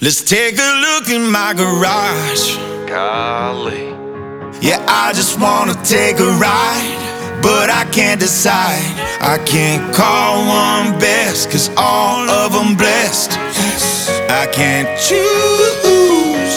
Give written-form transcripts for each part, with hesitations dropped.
Let's take a look in my garage. Golly. Yeah, I just wanna take a ride, but I can't decide. I can't call one best, 'cause all of them blessed. I can't choose.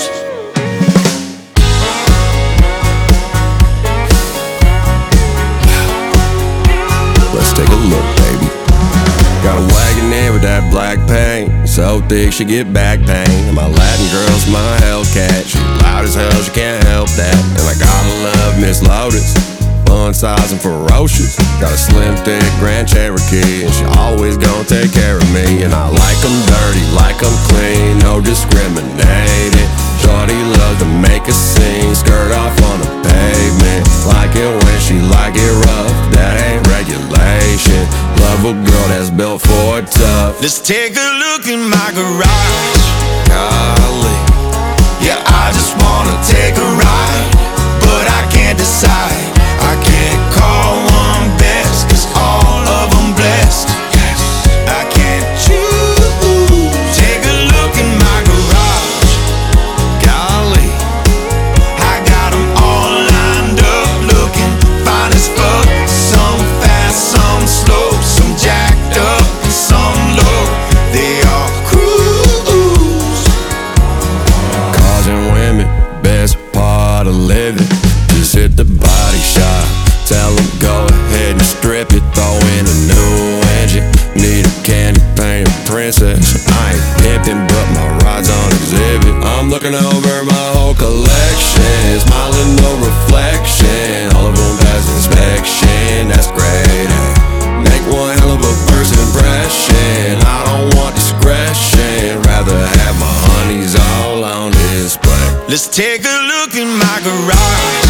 Let's take a look, baby. Got a Wagoneer with that black paint, so thick she get back pain. And my Latin girl's my Hellcat, she loud as hell, she can't help that. And I gotta love Miss Lotus, fun size and ferocious. Got a slim thick Grand Cherokee, and she always gonna take care of me. And I like 'em dirty, like 'em clean, no discriminating. Shorty loves to make a scene, skirt off on the pavement. Like it when she like it rough, that ain't regulation. Love a girl that's built for it tough. Let's take a look in my garage. Golly. Yeah, I just wanna take a ride, but I can't decide. I can't call one best, 'cause all of them blessed. I can't choose. Take a look in my garage. Golly. I got them all lined up, looking fine as fuck. Some fast, some slow, some jacked up, and some low. They all cruise. Cars and women, best part of living. Just hit the body shop, tell them go ahead and strip it. Throw in a new engine, need a candy painted princess. I ain't pimping, but my ride's on exhibit. I'm looking over my whole collection, smiling, no reflection. All of them pass inspection, that's great. Make one hell of a first impression. I don't want discretion, rather have my honeys all on display. Let's take a look in my garage.